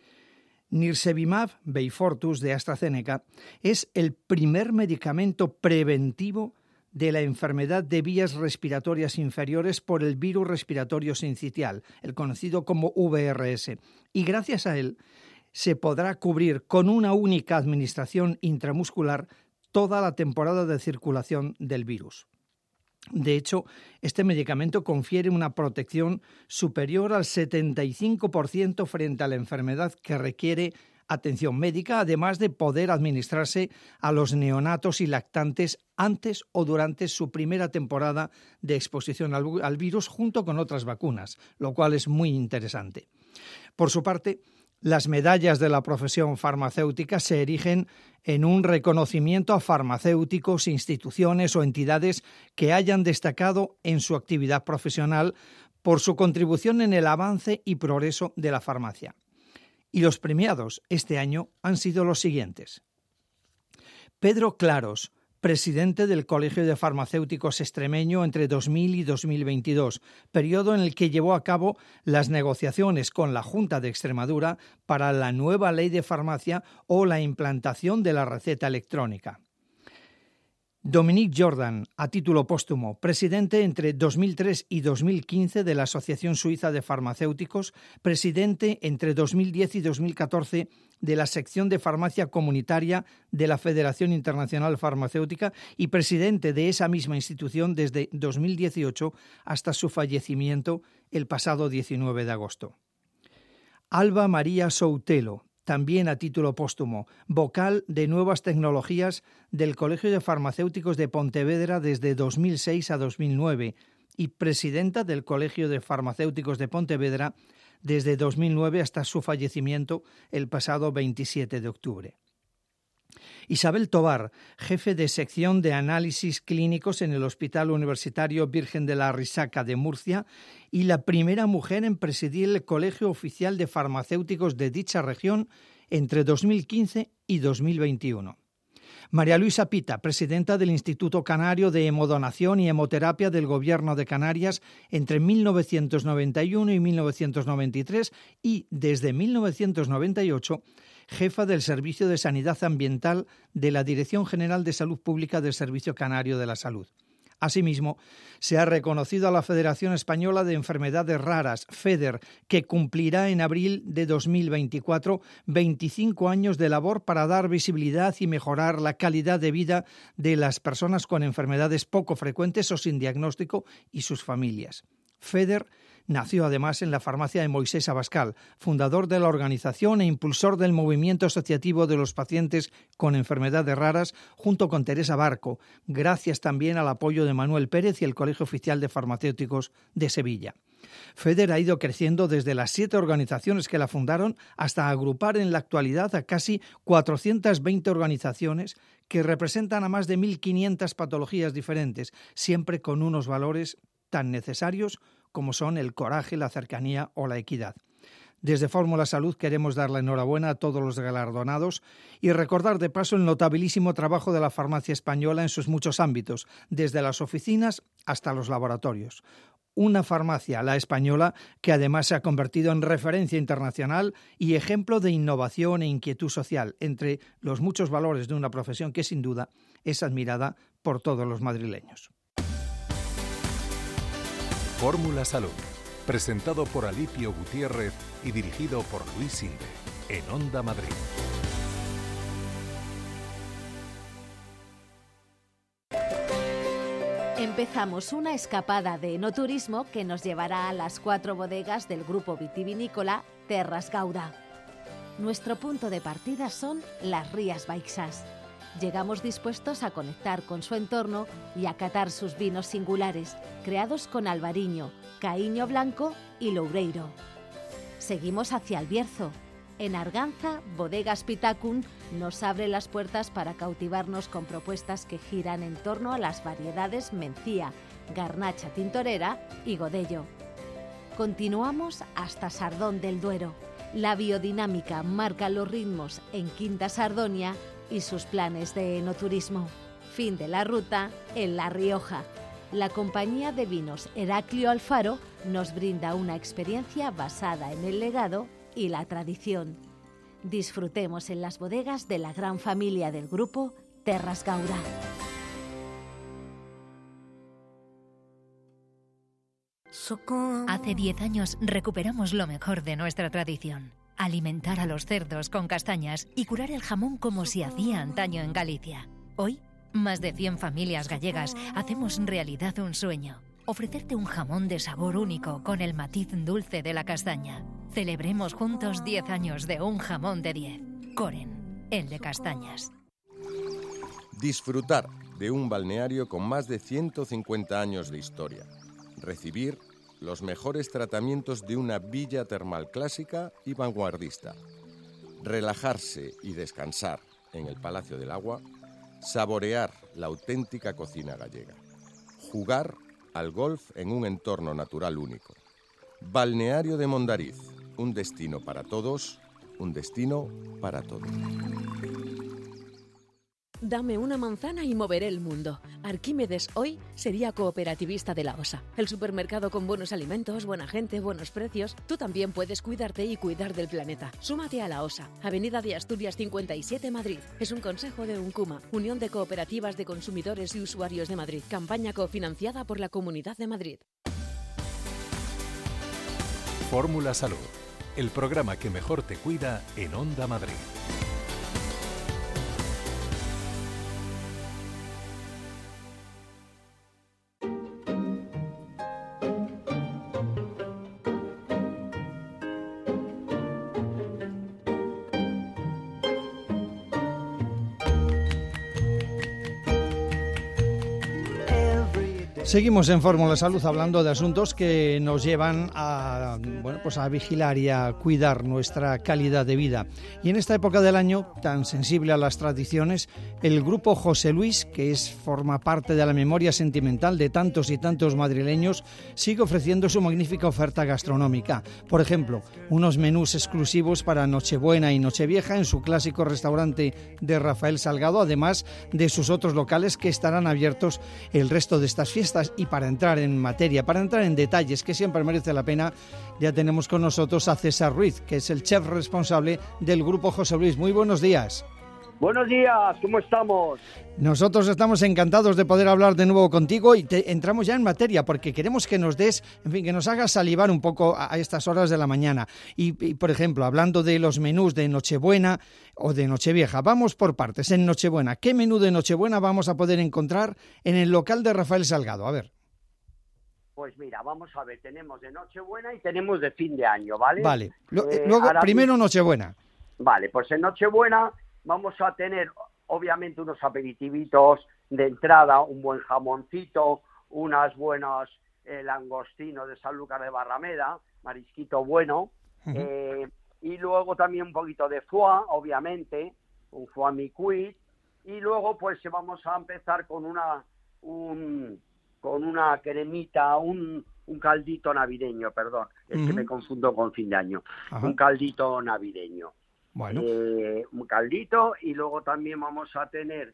S3: Nirsevimab, Beyfortus de AstraZeneca, es el primer medicamento preventivo de la enfermedad de vías respiratorias inferiores por el virus respiratorio sincitial, el conocido como VRS, y gracias a él se podrá cubrir con una única administración intramuscular toda la temporada de circulación del virus. De hecho, este medicamento confiere una protección superior al 75% frente a la enfermedad que requiere atención médica, además de poder administrarse a los neonatos y lactantes antes o durante su primera temporada de exposición al virus junto con otras vacunas, lo cual es muy interesante. Por su parte, las medallas de la profesión farmacéutica se erigen en un reconocimiento a farmacéuticos, instituciones o entidades que hayan destacado en su actividad profesional por su contribución en el avance y progreso de la farmacia. Y los premiados este año han sido los siguientes. Pedro Claros, presidente del Colegio de Farmacéuticos Extremeño entre 2000 y 2022, periodo en el que llevó a cabo las negociaciones con la Junta de Extremadura para la nueva ley de farmacia o la implantación de la receta electrónica. Dominique Jordan, a título póstumo, presidente entre 2003 y 2015 de la Asociación Suiza de Farmacéuticos, presidente entre 2010 y 2014 de la sección de farmacia comunitaria de la Federación Internacional Farmacéutica y presidente de esa misma institución desde 2018 hasta su fallecimiento el pasado 19 de agosto. Alba María Soutelo, también a título póstumo, vocal de Nuevas Tecnologías del Colegio de Farmacéuticos de Pontevedra desde 2006 a 2009 y presidenta del Colegio de Farmacéuticos de Pontevedra desde 2009 hasta su fallecimiento el pasado 27 de octubre. Isabel Tobar, jefe de sección de análisis clínicos en el Hospital Universitario Virgen de la Risaca de Murcia y la primera mujer en presidir el Colegio Oficial de Farmacéuticos de dicha región entre 2015 y 2021. María Luisa Pita, presidenta del Instituto Canario de Hemodonación y Hemoterapia del Gobierno de Canarias entre 1991 y 1993 y, desde 1998, jefa del Servicio de Sanidad Ambiental de la Dirección General de Salud Pública del Servicio Canario de la Salud. Asimismo, se ha reconocido a la Federación Española de Enfermedades Raras, FEDER, que cumplirá en abril de 2024 25 años de labor para dar visibilidad y mejorar la calidad de vida de las personas con enfermedades poco frecuentes o sin diagnóstico y sus familias. FEDER nació además en la farmacia de Moisés Abascal, fundador de la organización e impulsor del movimiento asociativo de los pacientes con enfermedades raras, junto con Teresa Barco, gracias también al apoyo de Manuel Pérez y el Colegio Oficial de Farmacéuticos de Sevilla. FEDER ha ido creciendo desde las 7 organizaciones que la fundaron hasta agrupar en la actualidad a casi 420 organizaciones que representan a más de 1.500 patologías diferentes, siempre con unos valores tan necesarios como son el coraje, la cercanía o la equidad. Desde Fórmula Salud queremos dar la enhorabuena a todos los galardonados y recordar de paso el notabilísimo trabajo de la farmacia española en sus muchos ámbitos, desde las oficinas hasta los laboratorios. Una farmacia, la española, que además se ha convertido en referencia internacional y ejemplo de innovación e inquietud social, entre los muchos valores de una profesión que sin duda es admirada por todos los madrileños.
S1: Fórmula Salud, presentado por Alipio Gutiérrez y dirigido por Luis Sinde, en Onda Madrid.
S15: Empezamos una escapada de enoturismo que nos llevará a las 4 bodegas del grupo vitivinícola Terras Gauda. Nuestro punto de partida son las Rías Baixas. Llegamos dispuestos a conectar con su entorno y a catar sus vinos singulares, creados con albariño, caíño blanco y loureiro. Seguimos hacia el Bierzo. En Arganza, Bodegas Pitacun nos abre las puertas para cautivarnos con propuestas que giran en torno a las variedades Mencía, Garnacha Tintorera y Godello. Continuamos hasta Sardón del Duero. La biodinámica marca los ritmos en Quinta Sardonia y sus planes de enoturismo. Fin de la ruta en La Rioja. La compañía de vinos Heraclio Alfaro nos brinda una experiencia basada en el legado y la tradición. Disfrutemos en las bodegas de la gran familia del grupo Terras Gauda.
S10: Hace 10 años recuperamos lo mejor de nuestra tradición. Alimentar a los cerdos con castañas y curar el jamón como se hacía antaño en Galicia. Hoy, más de 100 familias gallegas hacemos realidad un sueño. Ofrecerte un jamón de sabor único con el matiz dulce de la castaña. Celebremos juntos 10 años de un jamón de 10. Coren, el de castañas.
S9: Disfrutar de un balneario con más de 150 años de historia. Recibir los mejores tratamientos de una villa termal clásica y vanguardista. Relajarse y descansar en el Palacio del Agua. Saborear la auténtica cocina gallega. Jugar al golf en un entorno natural único. Balneario de Mondariz, un destino para todos, un destino para todos.
S18: Dame una manzana y moveré el mundo. Arquímedes hoy sería cooperativista de la OSA. El supermercado con buenos alimentos, buena gente, buenos precios. Tú también puedes cuidarte y cuidar del planeta. Súmate a la OSA, Avenida de Asturias 57, Madrid. Es un consejo de UNCUMA, Unión de Cooperativas de Consumidores y Usuarios de Madrid. Campaña cofinanciada por la Comunidad de Madrid.
S1: Fórmula Salud, el programa que mejor te cuida en Onda Madrid.
S3: Seguimos en Fórmula Salud hablando de asuntos que nos llevan a, pues a vigilar y a cuidar nuestra calidad de vida. Y en esta época del año, tan sensible a las tradiciones, el grupo José Luis, que forma parte de la memoria sentimental de tantos y tantos madrileños, sigue ofreciendo su magnífica oferta gastronómica. Por ejemplo, unos menús exclusivos para Nochebuena y Nochevieja en su clásico restaurante de Rafael Salgado, además de sus otros locales que estarán abiertos el resto de estas fiestas. Y para entrar en materia, para entrar en detalles, que siempre merece la pena, ya tenemos con nosotros a César Ruiz, que es el chef responsable del grupo José Luis. Muy buenos días.
S19: Buenos días, ¿cómo estamos?
S3: Nosotros estamos encantados de poder hablar de nuevo contigo y entramos ya en materia porque queremos que nos des, en fin, que nos hagas salivar un poco a estas horas de la mañana. Y, por ejemplo, hablando de los menús de Nochebuena o de Nochevieja, vamos por partes. En Nochebuena, ¿qué menú de Nochebuena vamos a poder encontrar en el local de Rafael Salgado? A ver.
S19: Pues mira, vamos a ver, tenemos de Nochebuena y tenemos de fin de año, ¿vale?
S3: Vale, luego primero Nochebuena.
S19: Vale, pues en Nochebuena vamos a tener obviamente unos aperitivitos de entrada, un buen jamoncito, unas buenas langostinos de Sanlúcar de Barrameda, marisquito bueno, y luego también un poquito de foie, obviamente, un foie mi-cuit, y luego pues vamos a empezar con una cremita, un caldito navideño, perdón, es que me confundo con fin de año, un caldito navideño.
S3: Bueno.
S19: Un caldito, y luego también vamos a tener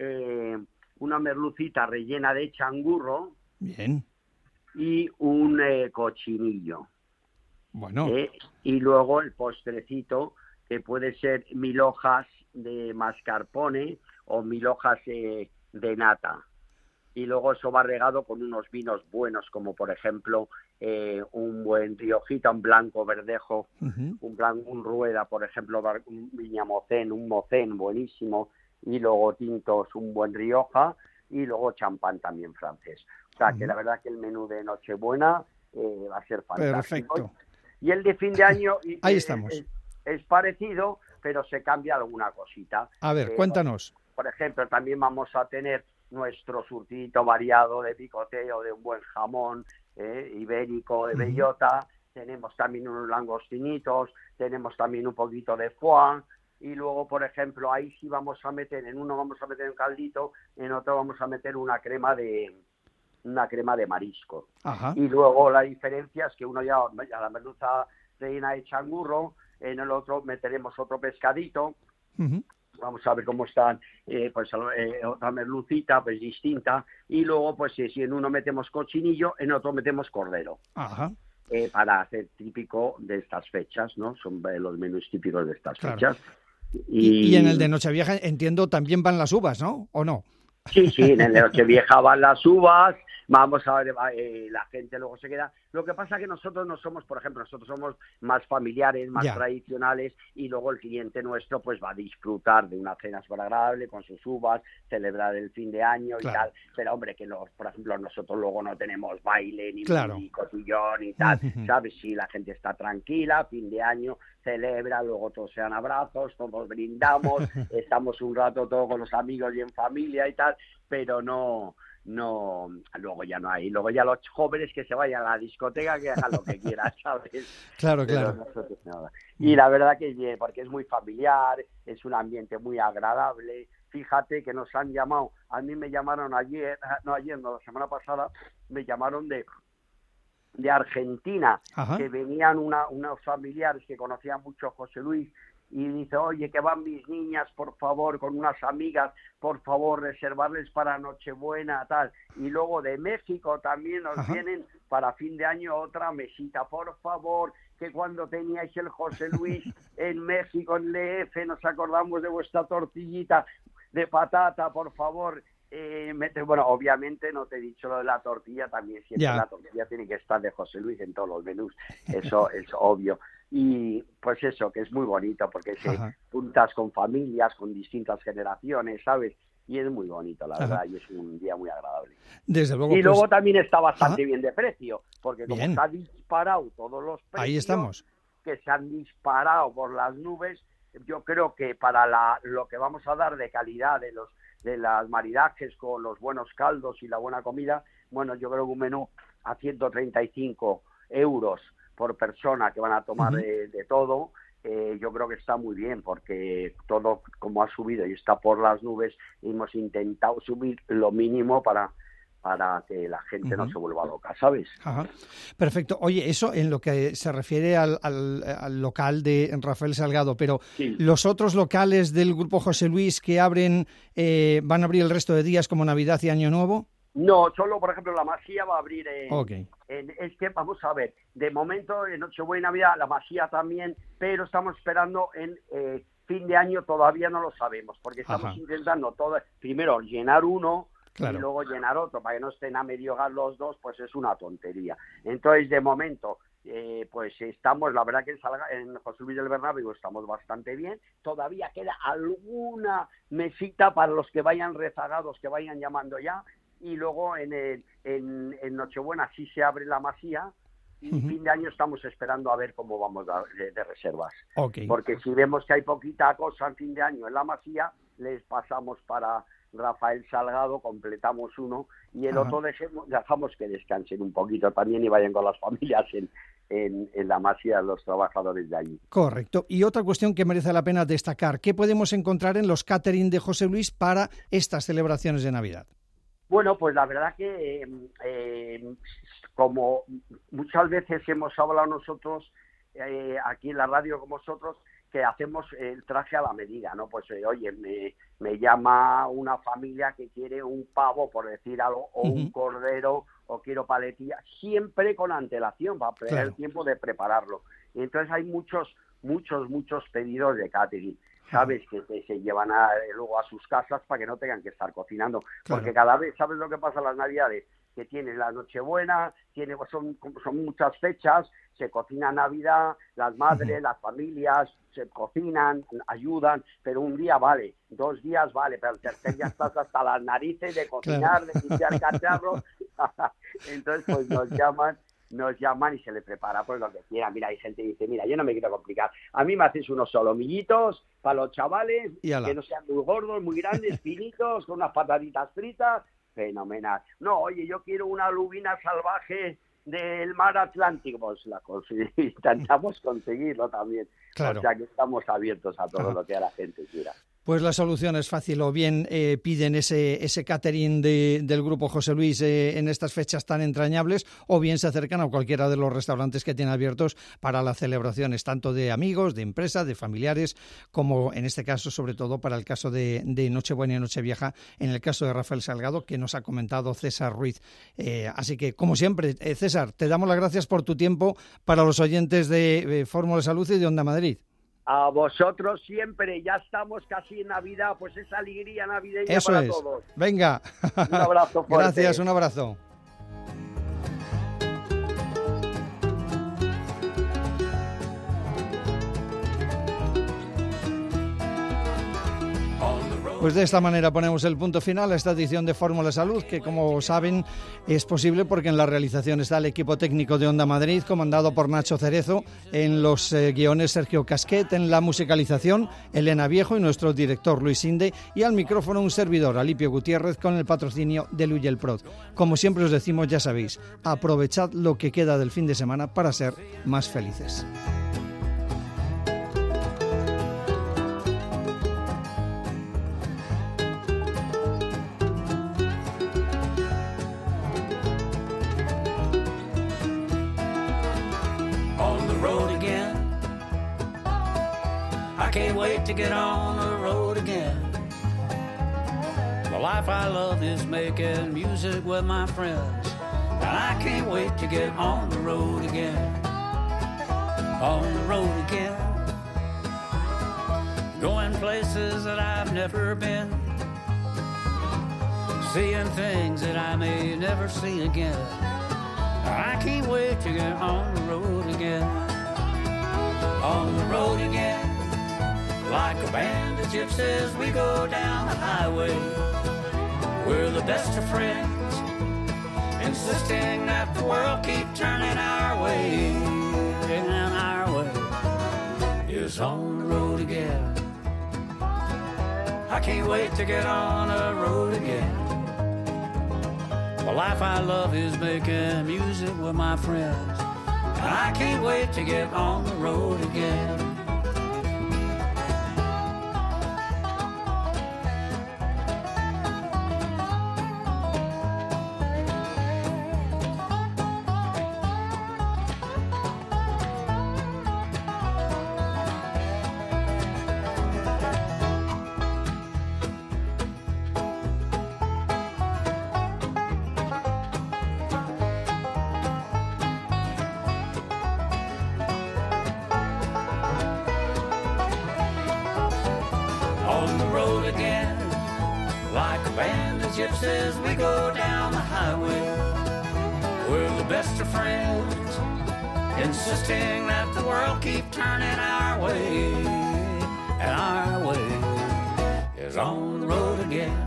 S19: una merlucita rellena de changurro.
S3: Bien.
S19: Y un cochinillo.
S3: Bueno.
S19: Y luego el postrecito, que puede ser 1000 hojas de mascarpone o 1000 hojas de nata. Y luego eso va regado con unos vinos buenos, como por ejemplo un buen Riojita, un blanco verdejo, un Rueda, por ejemplo, un Viñamocén, un Mocén buenísimo, y luego tintos, un buen Rioja, y luego champán también francés. O sea, que la verdad que el menú de Nochebuena va a ser fantástico.
S3: Perfecto.
S19: Y el de fin de año
S3: Ahí estamos.
S19: Es parecido, pero se cambia alguna cosita.
S3: A ver, cuéntanos.
S19: Por ejemplo, también vamos a tener nuestro surtidito variado de picoteo, de un buen jamón ibérico, de bellota. Tenemos también unos langostinitos, tenemos también un poquito de foie, y luego, por ejemplo, ahí sí vamos a meter, en uno vamos a meter un caldito, en otro vamos a meter una crema de marisco.
S3: Ajá.
S19: Y luego la diferencia es que uno ya la merluza rellena de changurro, en el otro meteremos otro pescadito. Vamos a ver cómo están, otra merlucita, pues distinta, y luego, pues si en uno metemos cochinillo, en otro metemos cordero.
S3: Ajá.
S19: Para hacer típico de estas fechas, ¿no? Son los menús típicos de estas fechas.
S3: Y en el de Nochevieja, entiendo, también van las uvas, ¿no? ¿O no?
S19: Sí, en el de Nochevieja van las uvas. Vamos a ver, la gente luego se queda. Lo que pasa es que nosotros no somos, por ejemplo, nosotros somos más familiares, más tradicionales, y luego el cliente nuestro pues va a disfrutar de una cena súper agradable con sus uvas, celebrar el fin de año y tal. Pero hombre, que por ejemplo nosotros luego no tenemos baile ni cotillón y tal, ¿sabes? Si la gente está tranquila, fin de año, celebra, luego todos se dan abrazos, todos brindamos, estamos un rato todos con los amigos y en familia y tal, pero no, luego ya no hay, luego ya los jóvenes que se vayan a la discoteca, que hagan lo que quieran, ¿sabes?
S3: Claro.
S19: Nosotros nada. Y la verdad que es bien, porque es muy familiar, es un ambiente muy agradable. Fíjate que nos han llamado, a mí me llamaron la semana pasada, me llamaron de Argentina, que venían unos familiares que conocían mucho a José Luis, y dice, oye, que van mis niñas, por favor, con unas amigas, por favor, reservarles para Nochebuena, tal. Y luego de México también nos vienen para fin de año otra mesita, por favor, que cuando teníais el José Luis en México, en DF, nos acordamos de vuestra tortillita de patata, por favor. Bueno, obviamente no te he dicho lo de la tortilla, también siempre la tortilla tiene que estar de José Luis en todos los menús, eso es obvio. Y pues eso, que es muy bonito porque se juntas con familias, con distintas generaciones, ¿sabes? Y es muy bonito, la verdad, y es un día muy agradable.
S3: Desde luego.
S19: Y luego también está bastante bien de precio, porque como se ha disparado todos los precios,
S3: ahí estamos,
S19: que se han disparado por las nubes, yo creo que para lo que vamos a dar de calidad de las maridajes con los buenos caldos y la buena comida, bueno, yo creo que un menú a 135 euros por persona que van a tomar de todo, yo creo que está muy bien, porque todo como ha subido y está por las nubes, hemos intentado subir lo mínimo para que la gente no se vuelva loca, ¿sabes?
S3: Ajá. Perfecto. Oye, eso en lo que se refiere al local de Rafael Salgado, pero sí, los otros locales del Grupo José Luis que abren, ¿van a abrir el resto de días como Navidad y Año Nuevo?
S19: No, solo, por ejemplo, la Masía va a abrir
S3: Okay.
S19: Es que, vamos a ver, de momento, en Nochebuena y Navidad, la Masía también, pero estamos esperando en fin de año, todavía no lo sabemos, porque estamos intentando primero llenar uno, claro, y luego llenar otro, para que no estén a medio gas los dos, pues es una tontería. Entonces, de momento, pues estamos, la verdad que en José Luis del Bernabéu estamos bastante bien. Todavía queda alguna mesita para los que vayan rezagados, que vayan llamando ya, y luego en Nochebuena sí se abre la Masía, y fin de año estamos esperando a ver cómo vamos de reservas.
S3: Okay.
S19: Porque si vemos que hay poquita cosa en fin de año en la Masía, les pasamos para Rafael Salgado, completamos uno, y el otro dejamos que descansen un poquito también y vayan con las familias en la Masía los trabajadores de allí.
S3: Correcto. Y otra cuestión que merece la pena destacar, ¿qué podemos encontrar en los catering de José Luis para estas celebraciones de Navidad?
S19: Bueno, pues la verdad que como muchas veces hemos hablado nosotros aquí en la radio con vosotros, que hacemos el traje a la medida, ¿no? Pues oye, me llama una familia que quiere un pavo, por decir algo, o un cordero, o quiero paletilla, siempre con antelación, para tener el tiempo de prepararlo. Y entonces hay muchos pedidos de catering, ¿sabes? Que se llevan luego a sus casas para que no tengan que estar cocinando. Claro. Porque cada vez, ¿sabes lo que pasa en las Navidades? Que tienen la Nochebuena, son muchas fechas, se cocina Navidad, las madres, las familias se cocinan, ayudan, pero un día vale, 2 días vale, pero el tercer día estás hasta las narices de cocinar, de limpiar cacharros. Entonces pues nos llaman y se le prepara pues lo que quiera. Mira, hay gente que dice, mira, yo no me quiero complicar, a mí me hacéis unos solomillitos para los chavales, que no sean muy gordos, muy grandes, finitos, con unas patatitas fritas, fenomenal. No, oye, yo quiero una lubina salvaje del mar Atlántico, pues intentamos conseguirlo también. Claro. O sea que estamos abiertos a todo lo que la gente quiera.
S3: Pues la solución es fácil, o bien piden ese catering del Grupo José Luis en estas fechas tan entrañables, o bien se acercan a cualquiera de los restaurantes que tienen abiertos para las celebraciones, tanto de amigos, de empresa, de familiares, como en este caso, sobre todo para el caso de Nochebuena y Nochevieja, en el caso de Rafael Salgado, que nos ha comentado César Ruiz. Así que, como siempre, César, te damos las gracias por tu tiempo para los oyentes de Fórmula Salud y de Onda Madrid.
S19: A vosotros siempre, ya estamos casi en Navidad, pues esa alegría navideña
S3: eso
S19: para
S3: es.
S19: Todos.
S3: Venga.
S19: Un abrazo fuerte.
S3: Gracias, un abrazo. Pues de esta manera ponemos el punto final a esta edición de Fórmula Salud, que como saben es posible porque en la realización está el equipo técnico de Onda Madrid, comandado por Nacho Cerezo, en los guiones Sergio Casquet, en la musicalización Elena Viejo y nuestro director Luis Inde, y al micrófono un servidor, Alipio Gutiérrez, con el patrocinio de Luyel Prod. Como siempre os decimos, ya sabéis, aprovechad lo que queda del fin de semana para ser más felices.
S2: I can't wait to get on the road again. The life I love is making music with my friends, and I can't wait to get on the road again. On the road again, going places that I've never been, seeing things that I may never see again. I can't wait to get on the road again. On the road again, like a band of gypsies, we go down the highway. We're the best of friends, insisting that the world keep turning our way. And our way is on the road again. I can't wait to get on the road again. The life I love is making music with my friends, and I can't wait to get on the road again. On the road again, like a band of gypsies, we go down the highway. We're the best of friends, insisting that the world keep turning our way. And our way is on the road again.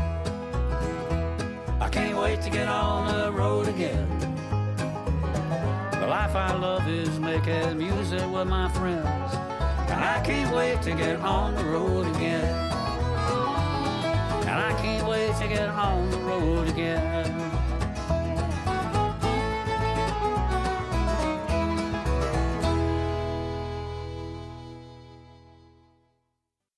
S2: I can't wait to get on the road again. The life I love is making music with my friends, and I can't wait to get on the road again. And I can't wait to get on the road again.